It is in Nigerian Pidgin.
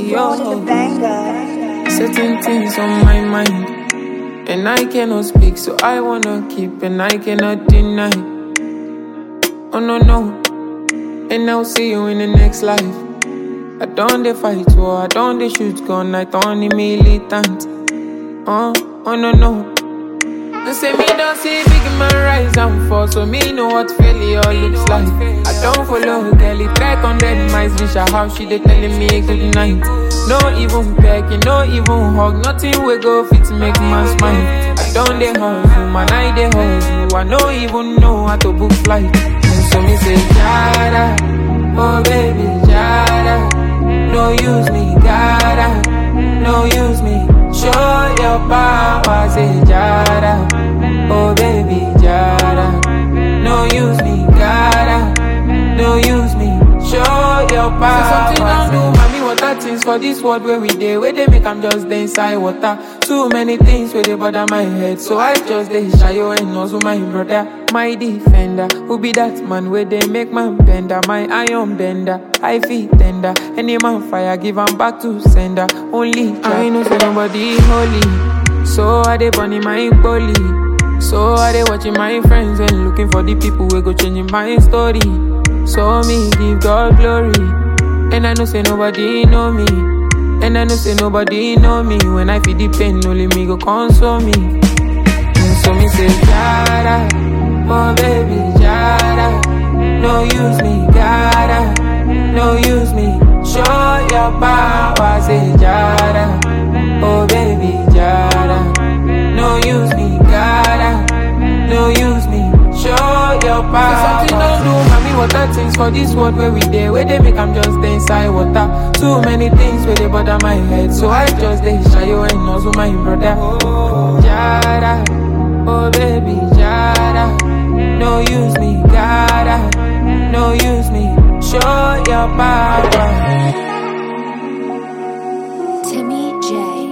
yo. Certain things on my mind, and I cannot speak, so I wanna keep, and I cannot deny. Oh no, no, and I'll see you in the next life. I don't dey fight war, I don't dey shoot gun, I don't dey militant. Oh no, no. They say me don't see big man rise and fall, so me know what failure looks like. I don't follow girl, it track on dead mice, reach her house, she dey telling me good night. No even pecking, no even hug, nothing we go fit make man smile. I don't dey hustle, man, I dey hustle, I no even know how to book flight. And so me say, Jada, oh baby, Jada, no use me, gotta, no use me. Show your power, say Jada, oh baby, Jada, no use me, gotta, no use me. Show your power. Say something don't do, mommy, water things for this world where we dey, where they make I'm just dey inside water. Too many things where they bother my head, so I just dey shy and also my brother, my defender. Who be that man where they make man bender, my iron bender, I feel tender. Any man fire, give am back to sender. Only I know say nobody holy, so I dey burning my bully. So I dey watching my friends and looking for the people who go changing my story. So me give God glory, and I know say nobody know me, and I know say nobody know me. When I feel the pain, only me go console me. And so me say Jada, oh baby Jada, no use me, gotta, no use me. Show your power, say Jada, oh baby Jada, no use me, gotta, no use me. Show your power. Say something don't do, mommy, water things for this world where we dey, where they make I'm just dey inside water. Too many things where they bother my head, so I just dey shy and also my brother. Jada, oh baby Jada, no use me, gotta, no use me. Show your power. Timmy J.